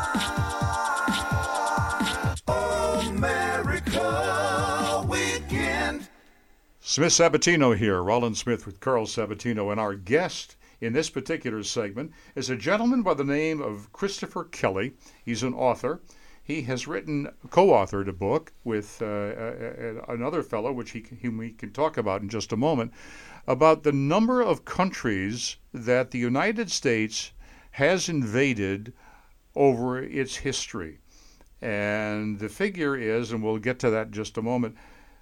America Weekend. Smith Sabatino here, Roland Smith with Carl Sabatino, and our guest in this particular segment is a gentleman by the name of Christopher Kelly. He's an author. He has co-authored a book with another fellow, whom we can talk about in just a moment, about the number of countries that the United States has invaded over its history. And the figure is, and we'll get to that in just a moment,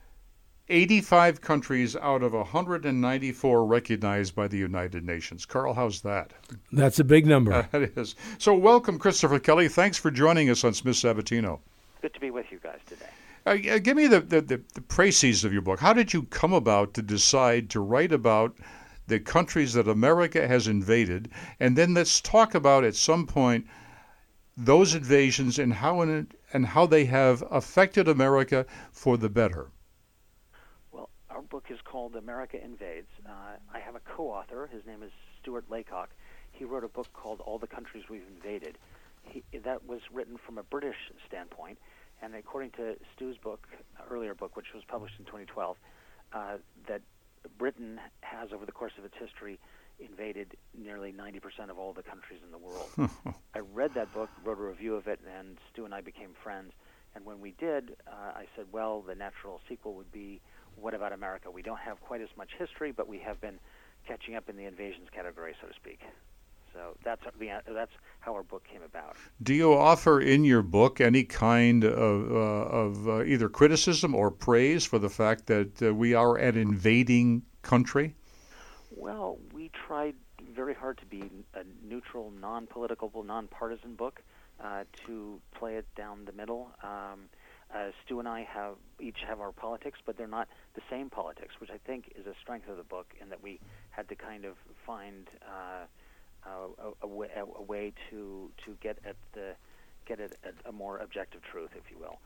85 countries out of 194 recognized by the United Nations. Carl, how's that? That's a big number. It is. So welcome, Christopher Kelly. Thanks for joining us on Smith Sabatino. Good to be with you guys today. Give me the précis of your book. How did you come about to decide to write about the countries that America has invaded? And then let's talk about, at some point, those invasions and how they have affected America for the better. Well, our book is called America Invades. I have a co-author. His name is Stuart Laycock. He wrote a book called All the Countries We've Invaded. That was written from a British standpoint, and according to Stu's earlier book, which was published in 2012, that Britain has, over the course of its history, invaded nearly 90% of all the countries in the world. I read that book, wrote a review of it, and Stu and I became friends. And when we did, I said, well, the natural sequel would be, what about America? We don't have quite as much history, but we have been catching up in the invasions category, so to speak. So that's how our book came about. Do you offer in your book any kind of either criticism or praise for the fact that we are an invading country? Well, we tried very hard to be a neutral, non-political, non-partisan book, to play it down the middle. Stu and I each have our politics, but they're not the same politics, which I think is a strength of the book, in that we had to kind of find a way to get at a more objective truth, if you will.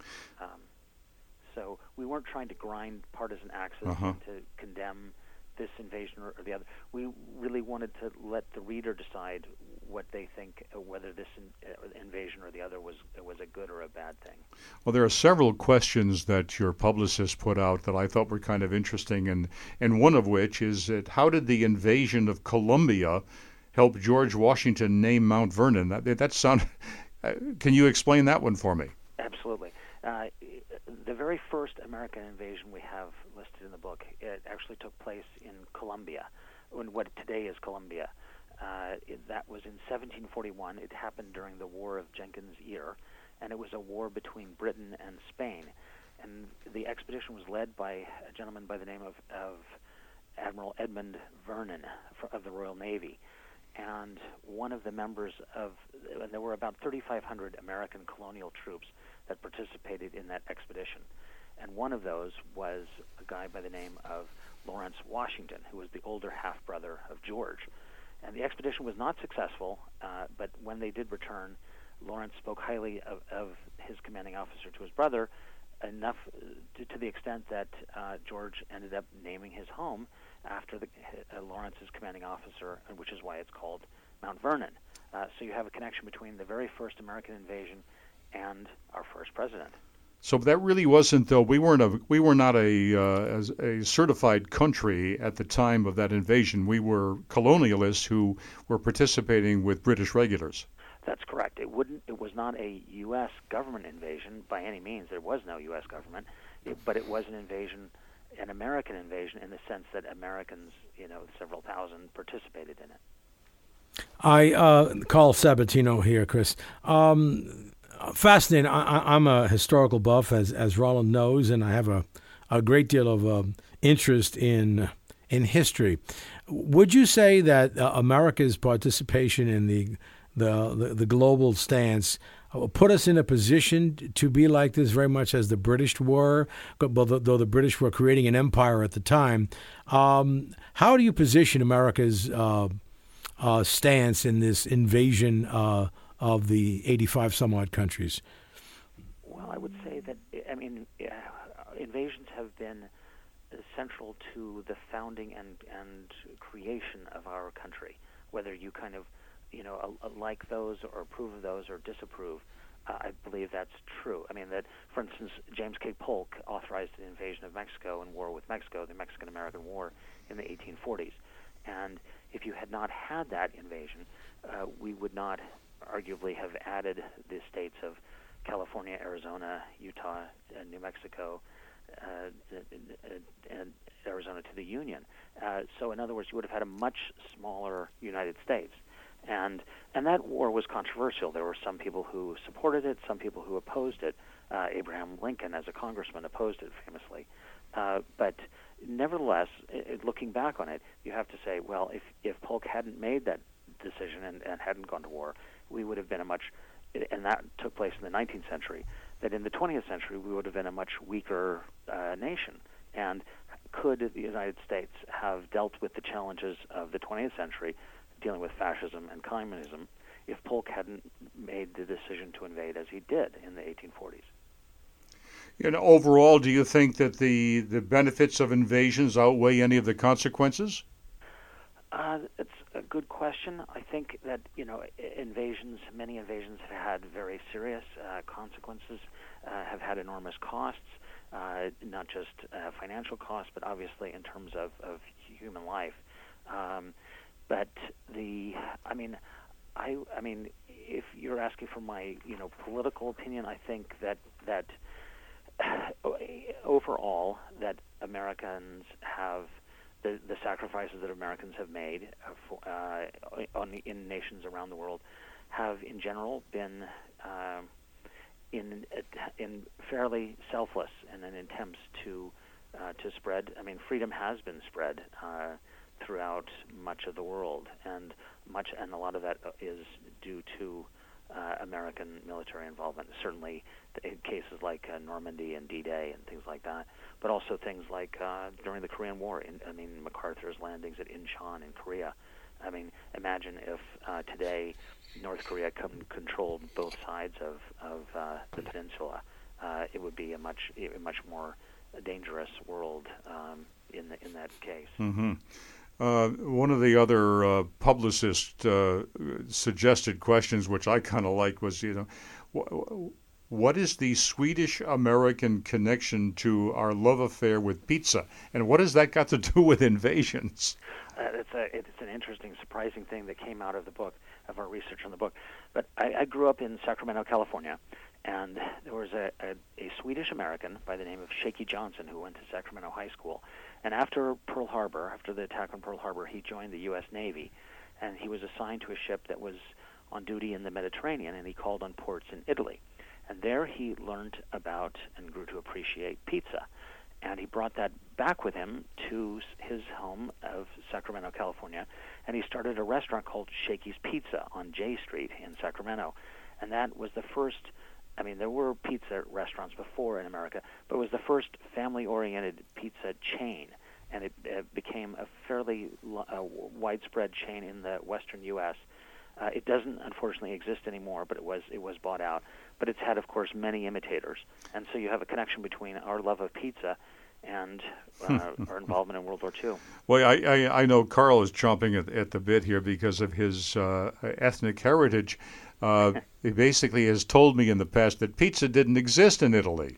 So we weren't trying to grind partisan axes and to condemn this invasion or the other. We really wanted to let the reader decide what they think, whether this invasion or the other was a good or a bad thing. Well, there are several questions that your publicist put out that I thought were kind of interesting, and one of which is that how did the invasion of Colombia help George Washington name Mount Vernon? That sound. Can you explain that one for me? Absolutely. The very first American invasion we have listed in the book, it actually took place in Colombia, in what today is Colombia. That was in 1741. It happened during the War of Jenkins' Ear, and it was a war between Britain and Spain. And the expedition was led by a gentleman by the name of Admiral Edmund Vernon of the Royal Navy. And one of the members and there were about 3,500 American colonial troops that participated in that expedition. And one of those was a guy by the name of Lawrence Washington, who was the older half-brother of George. And the expedition was not successful, but when they did return, Lawrence spoke highly of his commanding officer to his brother, enough to the extent that George ended up naming his home after Lawrence's commanding officer, which is why it's called Mount Vernon. So you have a connection between the very first American invasion and our first president. So that really wasn't, though. We were not a certified country at the time of that invasion. We were colonialists who were participating with British regulars. That's correct. It was not a U.S. government invasion by any means. There was no U.S. government, but it was an American invasion in the sense that Americans, several thousand, participated in it. Carl Sabatino here, Chris. Fascinating. I'm a historical buff, as Roland knows, and I have a great deal of interest in history. Would you say that America's participation in the global stance put us in a position to be like this very much as the British were, though the British were creating an empire at the time? How do you position America's stance in this invasion of the 85 some odd countries? Well, I would say that, invasions have been central to the founding and creation of our country. Whether you kind of like those or approve of those or disapprove. I believe that's true. I mean, that, for instance, James K. Polk authorized the invasion of Mexico and war with Mexico, the Mexican-American War in the 1840s. And if you had not had that invasion, we would not arguably have added the states of California, Arizona, Utah, and New Mexico, and Arizona to the Union. So in other words, you would have had a much smaller United States. And that war was controversial. There were some people who supported it, some people who opposed it. Abraham Lincoln, as a congressman, opposed it famously. But nevertheless, looking back on it, you have to say, well, if Polk hadn't made that decision and hadn't gone to war, we would have been and that took place in the 19th century, that in the 20th century we would have been a much weaker nation. And could the United States have dealt with the challenges of the 20th century, dealing with fascism and communism, if Polk hadn't made the decision to invade as he did in the 1840s? Overall, do you think that the benefits of invasions outweigh any of the consequences? It's a good question. I think that, many invasions have had very serious consequences, have had enormous costs, not just financial costs, but obviously in terms of human life. But if you're asking for my, political opinion, I think that overall that Americans have the sacrifices that Americans have made in nations around the world have in general been in fairly selfless in an attempts to spread. I mean, freedom has been spread throughout much of the world, and a lot of that is due to American military involvement. Certainly, in cases like Normandy and D-Day and things like that, but also things like during the Korean War. MacArthur's landings at Incheon in Korea. I mean, imagine if today North Korea controlled both sides of the peninsula. It would be a much more dangerous world in that case. Mm-hmm. One of the other publicists suggested questions, which I kind of like, was, what is the Swedish-American connection to our love affair with pizza, and what has that got to do with invasions? It's an interesting, surprising thing that came out of the book, of our research on the book. But I grew up in Sacramento, California, and there was a Swedish-American by the name of Shaky Johnson who went to Sacramento High School. And after the attack on Pearl Harbor, he joined the U.S. Navy, and he was assigned to a ship that was on duty in the Mediterranean, and he called on ports in Italy. And there he learned about and grew to appreciate pizza. And he brought that back with him to his home of Sacramento, California, and he started a restaurant called Shakey's Pizza on J Street in Sacramento. And that was the first, there were pizza restaurants before in America, but it was the first family-oriented pizza chain. And it became a fairly widespread chain in the western U.S. It doesn't, unfortunately, exist anymore, but it was bought out. But it's had, of course, many imitators. And so you have a connection between our love of pizza and our involvement in World War II. Well, I know Carl is chomping at the bit here because of his ethnic heritage. He basically has told me in the past that pizza didn't exist in Italy.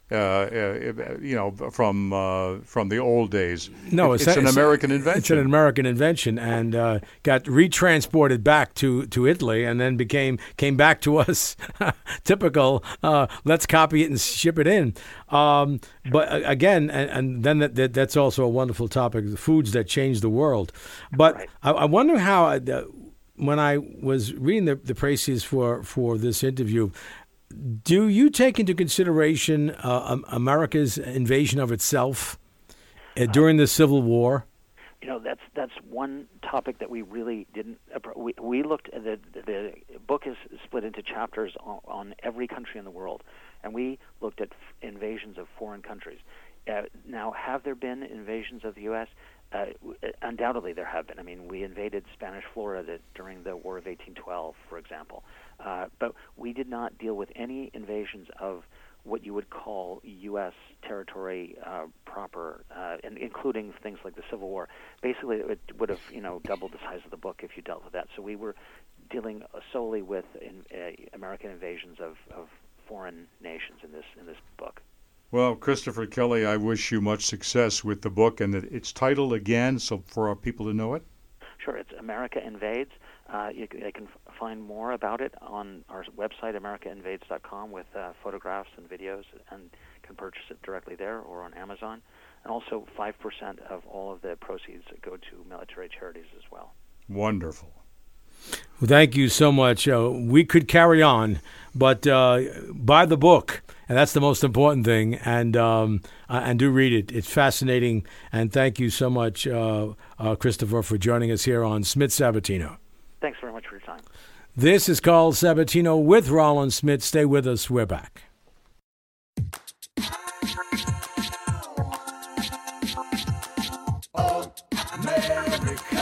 From the old days. No, it's an American invention. It's an American invention, and got retransported back to Italy, and then came back to us. Typical. Let's copy it and ship it in. But again, and then that's also a wonderful topic: the foods that change the world. But right. I wonder how. When I was reading the précis for this interview, do you take into consideration America's invasion of itself during the Civil War? That's one topic that we really didn't. We looked at the book is split into chapters on every country in the world, and we looked at invasions of foreign countries. Now, have there been invasions of the U.S.? Undoubtedly, there have been. I mean, we invaded Spanish Florida during the War of 1812, for example. But we did not deal with any invasions of what you would call U.S. territory proper, and including things like the Civil War. Basically, it would have doubled the size of the book if you dealt with that. So we were dealing solely with American invasions of foreign nations in this book. Well, Christopher Kelly, I wish you much success with the book, and its title again, so for our people to know it. Sure, it's America Invades. They can find more about it on our website, AmericaInvades.com, with photographs and videos, and can purchase it directly there or on Amazon. And also 5% of all of the proceeds go to military charities as well. Wonderful. Well, thank you so much. We could carry on, but buy the book, and that's the most important thing. And do read it; it's fascinating. And thank you so much, Christopher, for joining us here on Smith Sabatino. Thanks very much for your time. This is Carl Sabatino with Roland Smith. Stay with us. We're back. Oh, America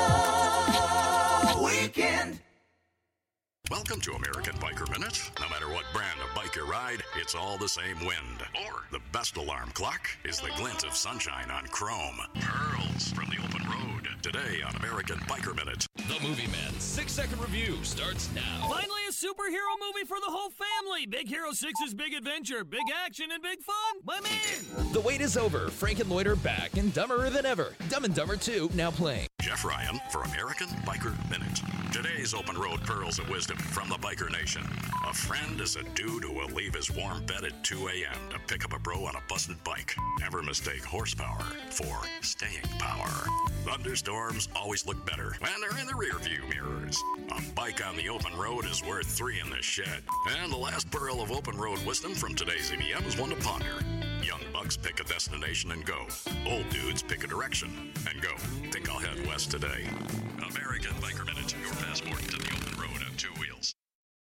Weekend. Welcome to American Biker Minute. No matter what brand of bike you ride, it's all the same wind. Or the best alarm clock is the glint of sunshine on chrome. Pearls from the open road. Today on American Biker Minute. The Movie Man's 6-second review starts now. Finally, a superhero movie for the whole family. Big Hero 6's big adventure, big action, and big fun. I'm in. The wait is over. Frank and Lloyd are back and dumber than ever. Dumb and Dumber 2 now playing. Jeff Ryan for American Biker Minute. Today's open road pearls of wisdom from the Biker Nation. A friend is a dude who will leave his warm bed at 2 a.m. to pick up a bro on a busted bike. Never mistake horsepower for staying power. Thunderstorms always look better when they're in the rearview mirrors. A bike on the open road is worth 3 in the shed. And the last pearl of open road wisdom from today's EBM is one to ponder. Young bucks pick a destination and go. Old dudes pick a direction and go. Think I'll head west today. American Biker Minute, your passport to the open road on 2 wheels.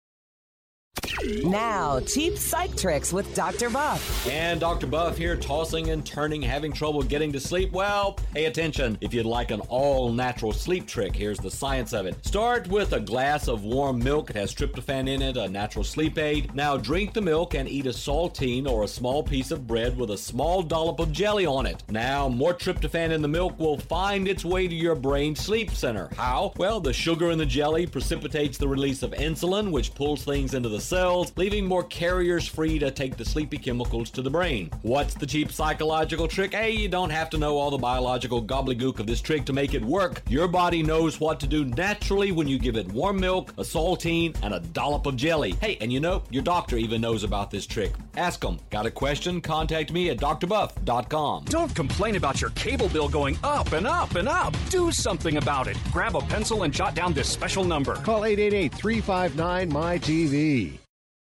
Now, cheap psych tricks with Dr. Buff. And Dr. Buff here, tossing and turning, having trouble getting to sleep. Well, pay attention. If you'd like an all-natural sleep trick, here's the science of it. Start with a glass of warm milk. It has tryptophan in it, a natural sleep aid. Now drink the milk and eat a saltine or a small piece of bread with a small dollop of jelly on it. Now, more tryptophan in the milk will find its way to your brain sleep center. How? Well, the sugar in the jelly precipitates the release of insulin, which pulls things into the cells, leaving more carriers free to take the sleepy chemicals to the brain. What's the cheap psychological trick? Hey, you don't have to know all the biological gobbledygook of this trick to make it work. Your body knows what to do naturally when you give it warm milk, a saltine, and a dollop of jelly. Hey, and your doctor even knows about this trick. Ask them. Got a question? Contact me at drbuff.com. Don't complain about your cable bill going up and up and up. Do something about it. Grab a pencil and jot down this special number. Call 888-359-MyTV.